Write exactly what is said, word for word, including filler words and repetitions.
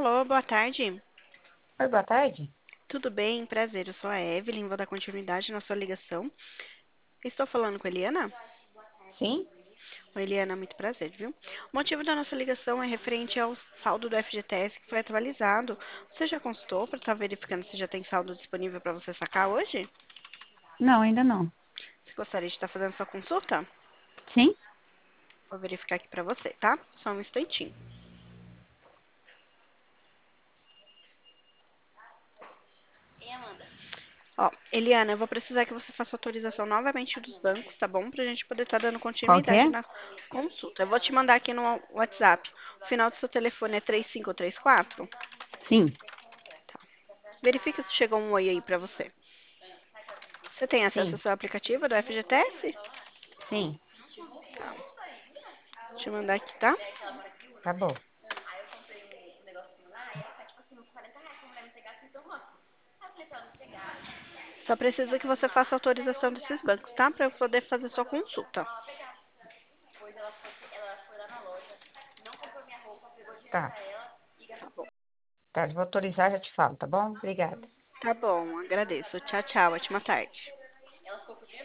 Alô, boa tarde. Oi, boa tarde. Tudo bem? Prazer, eu sou a Evelyn, vou dar continuidade na sua ligação. Estou falando com a Eliana? Sim? Oi, Eliana, muito prazer, viu? O motivo da nossa ligação é referente ao saldo do F G T S que foi atualizado. Você já consultou para estar verificando se já tem saldo disponível para você sacar hoje? Não, ainda não. Você gostaria de estar fazendo sua consulta? Sim? Vou verificar aqui para você, tá? Só um instantinho. Ó, Eliana, eu vou precisar que você faça autorização novamente dos bancos, tá bom? Pra gente poder estar dando Qual que continuidade é? na consulta. Eu vou te mandar aqui no WhatsApp. O final do seu telefone é três cinco três quatro? Sim, Verifica se chegou um oi aí pra você. Você tem acesso ao sim, seu aplicativo do F G T S? sim. Vou te mandar aqui, tá? Tá bom. Só precisa que você faça autorização desses bancos, tá? Pra eu poder fazer sua consulta. Tá. Tá bom. Tá, vou autorizar, já te falo, tá bom? Obrigada. Tá bom, agradeço. Tchau, tchau. Ótima tarde.